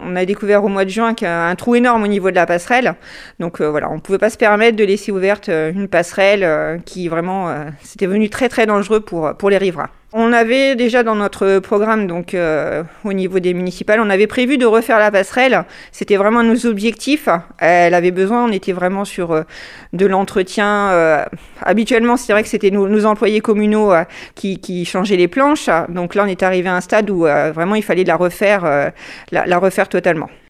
on a découvert au mois de juin qu'il y a un trou énorme au niveau de la passerelle. Donc voilà, on ne pouvait pas se permettre de laisser ouverte une passerelle qui vraiment, c'était devenu très très dangereux pour les riverains. On avait déjà dans notre programme, donc au niveau des municipales, on avait prévu de refaire la passerelle. C'était vraiment nos objectifs. Elle avait besoin, on était vraiment sur de l'entretien. Habituellement, c'est vrai que c'était nos employés communaux qui changeaient les planches. Donc là, on est arrivé à un stade où vraiment il fallait la refaire totalement.